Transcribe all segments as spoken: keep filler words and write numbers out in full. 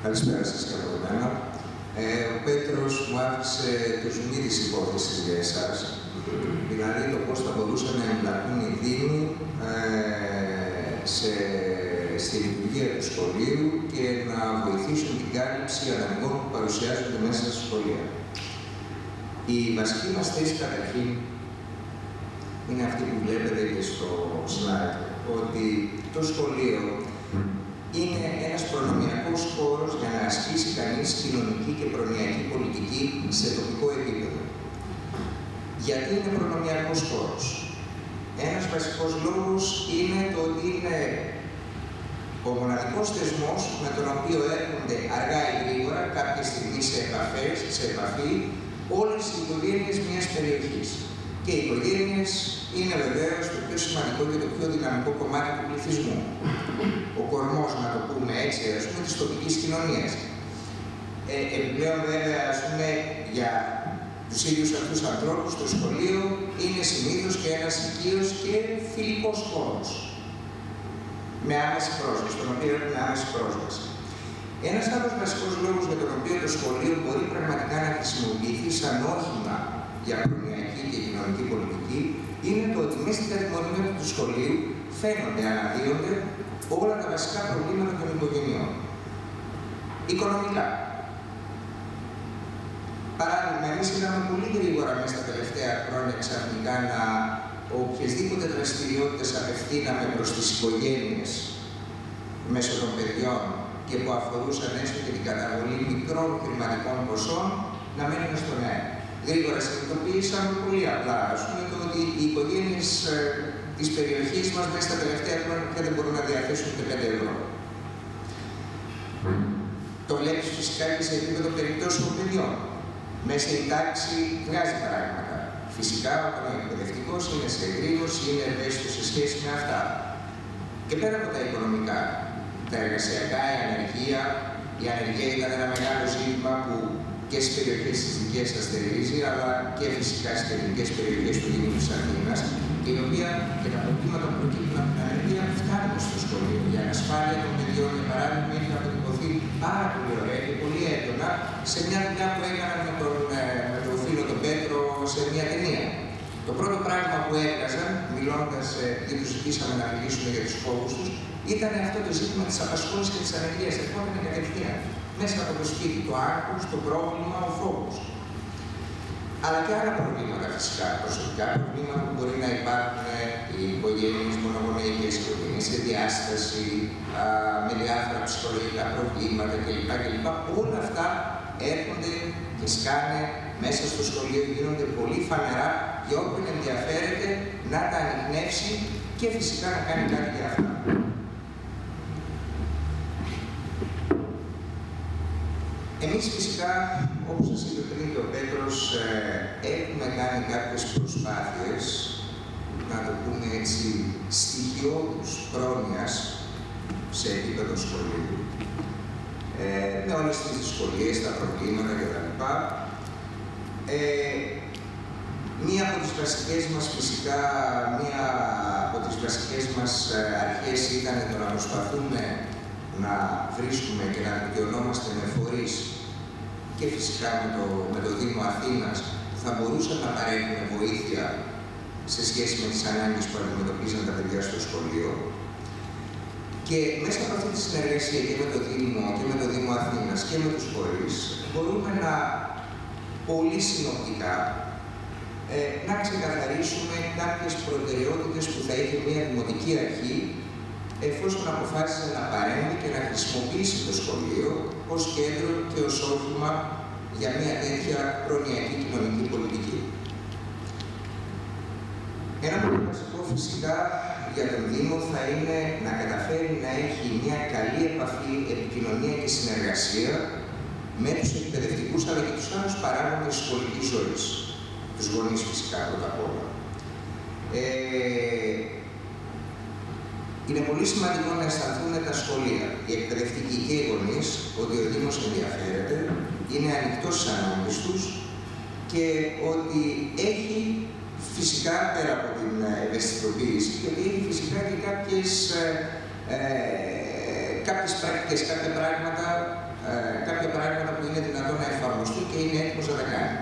Καλησπέρα σας και από μένα. Ε, ο Πέτρος μου άφησε το ζουμί της υπόθεσης για εσάς. Δηλαδή το πώς θα μπορούσαν να εμπλακούν οι δήμοι ε, σε, στη λειτουργία του σχολείου και να βοηθήσουν την κάλυψη αναγκών που παρουσιάζονται μέσα στα σχολεία. Η βασική μας θέση καταρχήν είναι αυτή που βλέπετε και στο slide, ότι το σχολείο είναι ένας προνομιακός χώρος για να ασκήσει κανείς κοινωνική και προνοιακή πολιτική σε τοπικό επίπεδο. Γιατί είναι προνομιακός χώρος? Ένας βασικός λόγος είναι το ότι είναι ο μοναδικός θεσμός με τον οποίο έρχονται αργά ή γρήγορα κάποια στιγμή σε, επαφές, σε επαφή όλες οι οικογένειες μιας περιοχής. Και οι οικογένειες είναι βεβαίως το πιο σημαντικό και το πιο δυναμικό κομμάτι του πληθυσμού. Ο κορμός, να το πούμε έτσι, ας πούμε, της τοπικής κοινωνίας. Ε, επιπλέον, βέβαια, ας πούμε, για τους ίδιους αυτούς τους ανθρώπους, το σχολείο είναι συνήθως και ένας οικείος και φιλικός χώρος. Με άμεση πρόσβαση, στον οποίο έχουμε άμεση πρόσβαση. Ένας άλλος βασικός λόγος για τον οποίο το σχολείο μπορεί πραγματικά να χρησιμοποιηθεί σαν όχημα για προνοιακή και κοινωνική πολιτική είναι το ότι μέσα στην καθημερινότητα του σχολείου φαίνονται, αναδύονται όλα τα βασικά προβλήματα των οικογενειών. Οικονομικά. Παράδειγμα, εμείς είδαμε πολύ γρήγορα μέσα στα τελευταία χρόνια ξαφνικά να οποιασδήποτε δραστηριότητες απευθύναμε προς τις οικογένειες μέσω των παιδιών και που αφορούσαν έστω και την καταβολή μικρών χρηματικών ποσών να μένουν στον αέρα. Γρήγορα συνειδητοποίησαμε πολύ απλά, ας πούμε, το ότι οι οικογένειες ε, της περιοχής μας μέσα στα τελευταία χρόνια δεν μπορούν να διαθέσουν ούτε πέντε ευρώ. Το βλέπεις φυσικά και σε επίπεδο περιπτώσεων παιδιών. Μέσα η τάξη βγάζει πράγματα. Φυσικά, όταν ο εκπαιδευτικός είναι σε εγρήγορση, είναι ευαίσθητο σε σχέση με αυτά. Και πέρα από τα οικονομικά, τα εργασιακά, η ανεργία, η ανεργία ήταν ένα μεγάλο ζήτημα που και στις περιοχές της δικές σας θερίζει, αλλά και φυσικά στις κεντρικές περιοχές του Δήμου της Αθήνας, η οποία και τα προβλήματα που προκύπτουν από την ανεργία φτάνουν στο σχολείο. Η ανασφάλεια των παιδιών, για παράδειγμα, έχει αποτυπωθεί πάρα πολύ ωραία και πολύ έντονα σε μια δουλειά που έκαναν με τον, με τον φίλο τον Πέτρο σε μια ταινία. Το πρώτο πράγμα που έκαναν, μιλώντας, επειδή τους ζητήσαμε να μιλήσουμε για τους φόβους τους, ήταν αυτό το ζήτημα της απασχόλησης και της ανεργίας. Ερχόταν κατευθείαν μέσα από το σπίτι, το άγχος, το πρόβλημα, ο φόβος. Αλλά και άλλα προβλήματα φυσικά, προσωπικά προβλήματα που μπορεί να υπάρχουν οι οικογένειες, μονογονεϊκές οικογένειες, σε διάσταση, α, με διάφορα ψυχολογικά προβλήματα κλπ. κλπ. Όλα αυτά έρχονται και σκάνε μέσα στο σχολείο, γίνονται πολύ φανερά για όποιον ενδιαφέρεται να τα ανιχνεύσει και φυσικά να κάνει κάτι για αυτά. Εμείς φυσικά, όπως σας είπε πριν και ο Πέτρος, ε, έχουμε κάνει κάποιες προσπάθειες, να το πούμε έτσι, στοιχειώδους πρόνοιας σε επίπεδο σχολείου, ε, με όλες τις δυσκολίες, τα προβλήματα κτλ. Ε, μία από τις βασικές μας, φυσικά, μία από τις βασικές μας αρχές ήταν το να προσπαθούμε να βρίσκουμε και να δικαιωνόμαστε με φορείς και φυσικά με το, με το Δήμο Αθήνας που θα μπορούσαν να παρέχουν βοήθεια σε σχέση με τις ανάγκες που αντιμετωπίζαν τα παιδιά στο σχολείο. Και μέσα από αυτή τη συνεργασία και με το Δήμο και με το Δήμο Αθήνας και με τους φορείς μπορούμε να πολύ συνοπτικά ε, να ξεκαθαρίσουμε κάποιες προτεραιότητες που θα είχε μια δημοτική αρχή εφόσον αποφάσισε να παρέμβει και να χρησιμοποιήσει το σχολείο ως κέντρο και ως όχημα για μια τέτοια προνοιακή κοινωνική πολιτική. Ένα πολύ βασικό φυσικά για τον Δήμο θα είναι να καταφέρει να έχει μια καλή επαφή, επικοινωνία και συνεργασία με τους εκπαιδευτικούς αλλά και τους άλλους παράγοντες της σχολικής ζωής. Τους γονείς φυσικά πρώτα απ' όλα. Ε, Είναι πολύ σημαντικό να αισθανθούν τα σχολεία, οι εκπαιδευτικοί και οι γονείς, ότι ο Δήμος ενδιαφέρεται, είναι ανοιχτός στις ανάγκες τους και ότι έχει φυσικά πέρα από την ευαισθητοποίηση και ότι έχει φυσικά και κάποιες, ε, κάποιες πρακτικές, κάποια πράγματα ε, και είναι έτοιμος να τα κάνει.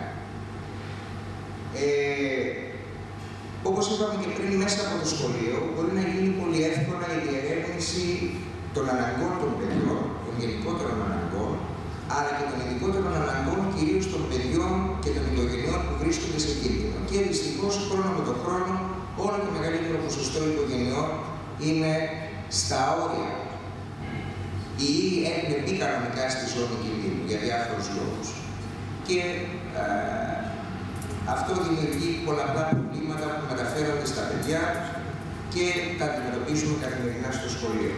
Ε, όπως είπαμε και πριν, μέσα από το σχολείο μπορεί να γίνει πολύ εύκολα η διερεύνηση των αναγκών των παιδιών, των γενικότερων αναγκών, αλλά και των ειδικότερων αναγκών κυρίως των παιδιών και των οικογενειών που βρίσκονται σε κίνδυνο. Και δυστυχώς, χρόνο με τον χρόνο, όλο το μεγαλύτερο ποσοστό οικογενειών είναι στα όρια ή έχουν μπει κανονικά στη ζώνη κινδύνου για διάφορους λόγους. Και α, αυτό δημιουργεί πολλαπλά προβλήματα που μεταφέρονται στα παιδιά και τα αντιμετωπίζουμε καθημερινά στο σχολείο.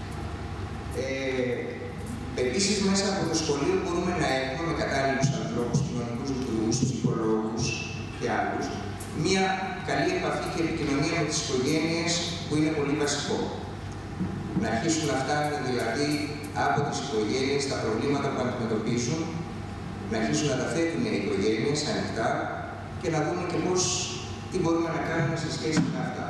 Ε, Επίσης, μέσα από το σχολείο μπορούμε να έχουμε με κατάλληλους ανθρώπους, κοινωνικούς λειτουργούς, ψυχολόγους και άλλους, μια καλή επαφή και επικοινωνία με τις οικογένειες που είναι πολύ βασικό. Να αρχίσουν να φτάνουν δηλαδή από τις οικογένειες τα προβλήματα που αντιμετωπίζουν, να αρχίσουν να τα θέτουν οι οικογένειες ανοιχτά και να δούμε και πώς, τι μπορούμε να κάνουμε σε σχέση με αυτά.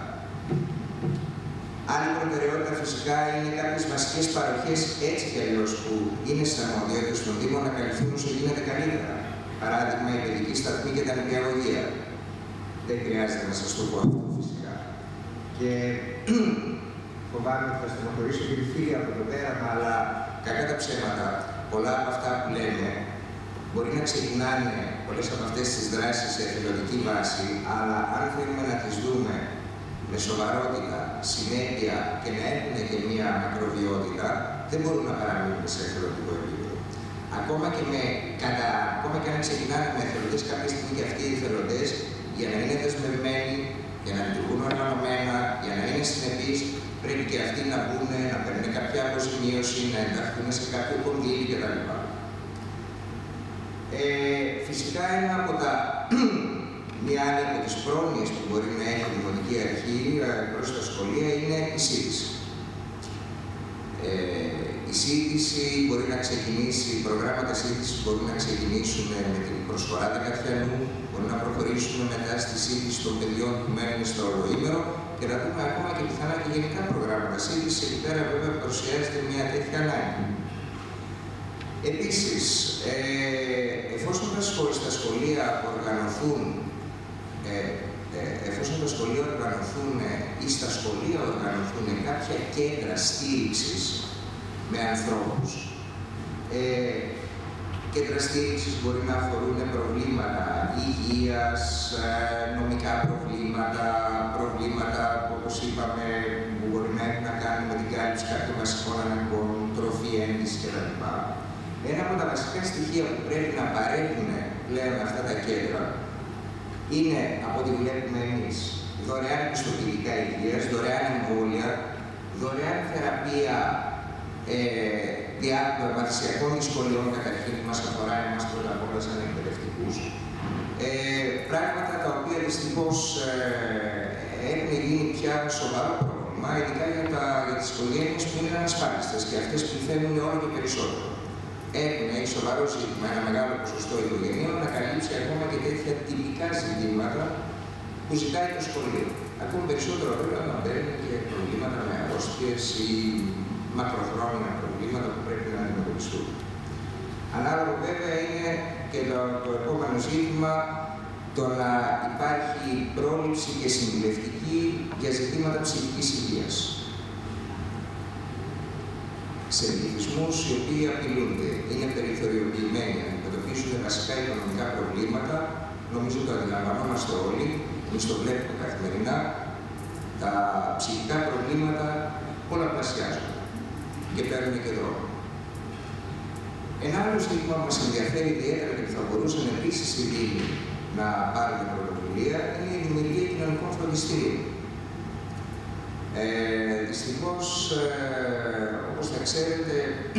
Άλλη προτεραιότητα φυσικά είναι κάποιες βασικές παροχές έτσι κι αλλιώς που είναι στις αρμοδιότητες των Δήμων να καλυφθούν όσο γίνεται καλύτερα. Παράδειγμα, η παιδική σταθμή και τα νηπιαγωγεία. Δεν χρειάζεται να σας το πω αυτό φυσικά. Και φοβάμαι ότι θα στενοχωρήσω και τη φίλη από το πέραμα, αλλά κακά τα ψέματα, πολλά από αυτά που λέμε μπορεί να ξεκινάνε πολλές από αυτές τις δράσεις σε εθελοντική βάση, αλλά αν θέλουμε να τις δούμε με σοβαρότητα, συνέπεια και να έχουν και μία μακροβιότητα, δεν μπορούν να παραμείνουν σε εθελοντικό επίπεδο. Ακόμα και, με, κατά, ακόμα και αν ξεκινάνε με εθελοντές, κάποια στιγμή και αυτοί οι εθελοντές, για να είναι δεσμευμένοι, για να λειτουργούν οργανωμένα, για να είναι συνεπείς, πρέπει και αυτοί να μπουν, να παίρνουν κάποια αποζημίωση, να ενταχθούν σε κάποιο κονδύλι κτλ. Ε, φυσικά, ένα από τα Μία άλλη από τις πρόνοιες που μπορεί να έχει η Δημοτική Αρχή προς τα σχολεία είναι η σύντηση. Ε, η σύντηση μπορεί να ξεκινήσει, οι προγράμματα σύντησης μπορούν να ξεκινήσουν με την προσφορά δεκατιανού, μπορούν να προχωρήσουν μετά στη σύντηση των παιδιών που μένουν στο ολοήμερο και να δούμε ακόμα και πιθανά και γενικά προγράμματα σύντησης. Εκεί πέρα βέβαια παρουσιάζεται μια τέτοια ανάγκη. Επίσης, ε, εφόσον τα σχολεία οργανωθούν Ε, ε, εφόσον τα σχολεία οργανωθούν ή στα σχολεία οργανωθούν κάποια κέντρα στήριξης με ανθρώπους. Ε, κέντρα στήριξης μπορεί να αφορούν προβλήματα υγείας, νομικά προβλήματα, προβλήματα όπως είπαμε που μπορεί να έχουν να κάνουν με την κάλυψη κάποιων βασικών αναγκών, τροφή, ένδυση κτλ. Ένα από τα βασικά στοιχεία που πρέπει να παρέχουν πλέον αυτά τα κέντρα είναι, από ό,τι βλέπουμε εμείς, δωρεάν πιστοποιητικά υγείας, δωρεάν εμβόλια, δωρεάν θεραπεία ε, διαπραγματικών δυσκολιών καταρχήν που μας αφορά εμάς πρώτα απ' όλα σαν εκπαιδευτικούς. Ε, πράγματα τα οποία δυστυχώς ε, έχουν γίνει πια σοβαρό πρόβλημα, ειδικά για, τα, για τις οικογένειες που είναι ανασφάλιστες και αυτές που φαίνουν όλο και περισσότερο. Έχουν έχει σοβαρό ζήτημα ένα μεγάλο ποσοστό οικογενειών να καλύψει ακόμα και τέτοια τυπικά ζητήματα που ζητάει το σχολείο. Ακόμη περισσότερο βέβαια να παίρνουν και προβλήματα με αρρώστιες ή μακροχρόνια προβλήματα που πρέπει να αντιμετωπιστούν. Ανάλογο βέβαια είναι και το, το επόμενο ζήτημα το να υπάρχει πρόληψη και συμβουλευτική για ζητήματα ψυχικής υγείας. Σε πληθυσμούς οι οποίοι απειλούνται, είναι περιθωριοποιημένοι, αντιμετωπίζουν βασικά οικονομικά προβλήματα, νομίζω το αντιλαμβανόμαστε όλοι, εμείς το βλέπουμε καθημερινά, τα ψυχικά προβλήματα πολλαπλασιάζονται και παίρνουν και δρόμο. Ένα άλλο ζήτημα που μας ενδιαφέρει ιδιαίτερα και που θα μπορούσαν επίσης οι Δήμοι να πάρουν πρωτοβουλία είναι η δημιουργία κοινωνικών φροντιστήριων. Ε, δυστυχώς, ε, όπως θα ξέρετε,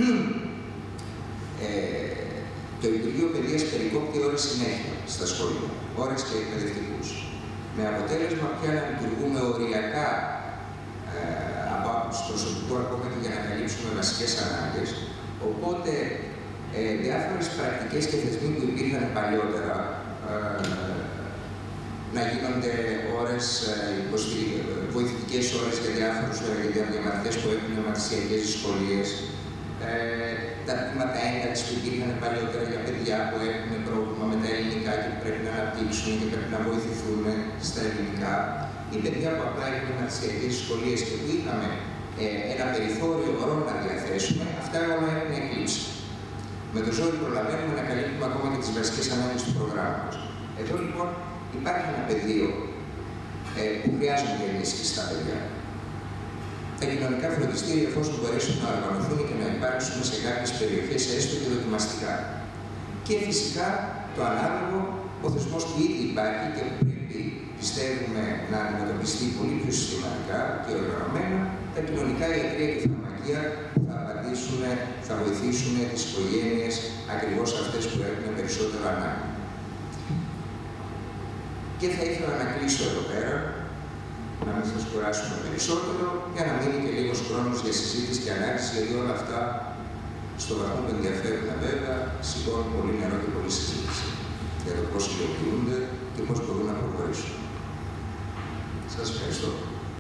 ε, το Υπουργείο Παιδείας περικόπτει ώρες συνέχεια στα σχολεία, ώρες και εκπαιδευτικούς. Με αποτέλεσμα πια να λειτουργούμε οριακά ε, από άποψη προσωπικού ακόμα και για να καλύψουμε βασικές ανάγκες. Οπότε, ε, διάφορες πρακτικές και θεσμοί που υπήρχαν παλιότερα, ε, να γίνονται ώρες, βοηθητικές ώρες για διάφορους διαμαθητές που έχουν μαθησιακές δυσκολίες, ε, τα τμήματα ένταξης που υπήρχαν παλιότερα για παιδιά παιδιά που έχουν πρόβλημα με τα ελληνικά και πρέπει να αναπτύξουν και πρέπει να βοηθηθούν στα ελληνικά, ή παιδιά που απλά έχουν μαθησιακές δυσκολίες και που είχαμε ε, ένα περιθώριο ωρών να διαθέσουμε, αυτά όλα έχουν εκλείψει. Με το ζόρι προλαβαίνουμε να καλύπτουμε ακόμα και τις βασικές ανάγκες του προγράμματος. Εδώ λοιπόν υπάρχει ένα πεδίο ε, που χρειάζονται ενίσχυση στα παιδιά. Τα κοινωνικά φροντιστήρια, εφόσον μπορέσουν να οργανωθούν και να υπάρξουν σε κάποιες περιοχές, έστω και δοκιμαστικά. Και φυσικά το ανάλογο, ο θεσμός που ήδη υπάρχει και που πρέπει, πιστεύουμε, να αντιμετωπιστεί πολύ πιο συστηματικά και οργανωμένα, τα κοινωνικά ιατρεία και φαρμακεία που θα απαντήσουν, θα βοηθήσουν τις οικογένειες, ακριβώς αυτές που έχουν περισσότερο ανάγκη. Και θα ήθελα να κλείσω εδώ πέρα, να μην σας κουράσουμε περισσότερο, για να μείνει και λίγος χρόνος για συζήτηση και ανάλυση, γιατί όλα αυτά, στο βαθμό που ενδιαφέρουν βέβαια, σηκώνουν πολύ νερό και πολύ συζήτηση για το πώς υλοποιούνται και πώς μπορούν να προχωρήσουν. Σας ευχαριστώ.